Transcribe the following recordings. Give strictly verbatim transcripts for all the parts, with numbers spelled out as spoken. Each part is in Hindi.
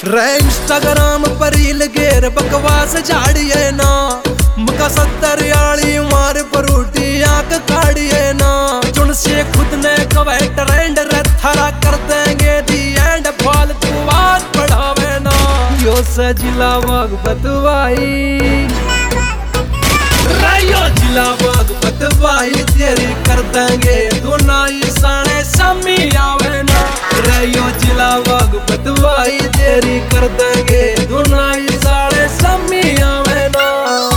रे इंस्टाग्राम पर रील गेर बकवास झाड़िए ना मका सत्तर याली मार पर उठी आंख काढ़िए ना चुन से खुद ने कवे ट्रेंड रे थारा कर देंगे दी एंड फालतू बात बढ़ावे ना यो सजिला वाग बतवाई रे यो जिला वाग बतवाई तेरी कर देंगे दुनाई साने समी आवे ना रे यो जिला वाग बतवाई तेरी कर देंगे दुनाई साने समी आवे ना।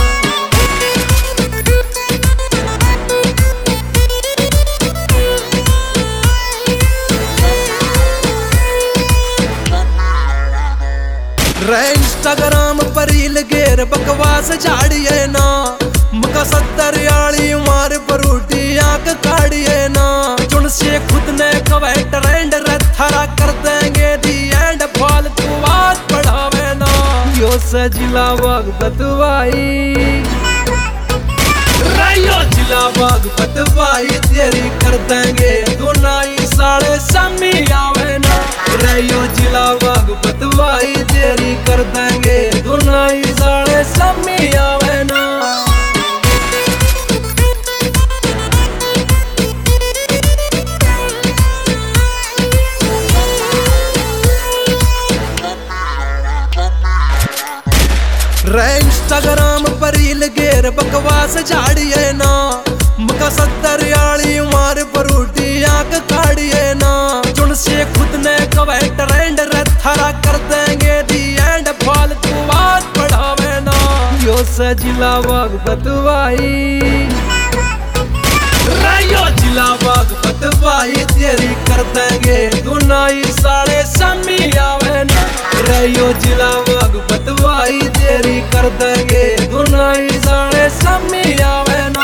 रे इंस्टाग्राम पर रील गेर बकवास झाड़िए ना मका सत्तर याली मार पर उठी आंख काढ़िए ना चुन से खुद ने कवे ट्रेंड रे थारा कर देंगे दी एंड फालतू बात बढ़ावे ना यो सजिला वाग बतवाई रे यो जिला वाग बतवाई तेरी कर देंगे दुनाई साढ़े समी आवे ना रे यो जिला वाग बतवाई तेरी कर देंगे दुनाई साढ़े समी आवे ना। रे इंस्टाग्राम पर रील गेर बकवास झाड़िए ना मका सत्तर याली मार पर उठी आंख काढ़िए ना चुन से खुद ने कवे ट्रेंड रे थारा कर देंगे दी एंड फालतू बात बढ़ावे ना यो सजिला वाग बतवाई रे यो जिला वाग बतवाई तेरी कर देंगे दुनाई साढ़े समी आवे ना रे यो जिला वाग बतवाई तेरी कर देंगे दुनाई साढ़े समी आवे ना।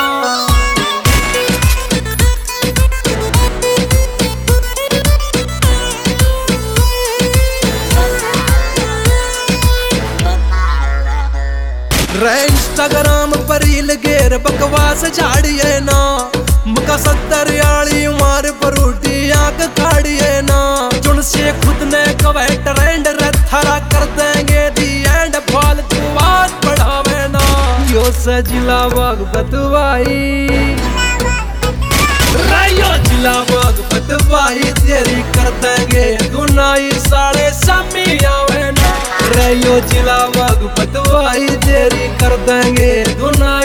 रे इंस्टाग्राम पर रील गेर बकवास झाड़िए ना मका सत्तर याली मार पर उठी आंख काढ़िए ना चुन से खुद ने कवे ट्रेंड रे थारा कर देंगे दी एंड फालतू बात बढ़ावे ना यो सजिला वाग बतवाई रे यो जिला वाग बतवाई तेरी कर देंगे दुनाई साढ़े समी आवे ना रे यो जिला वाग बतवाई तेरी कर देंगे दुनाई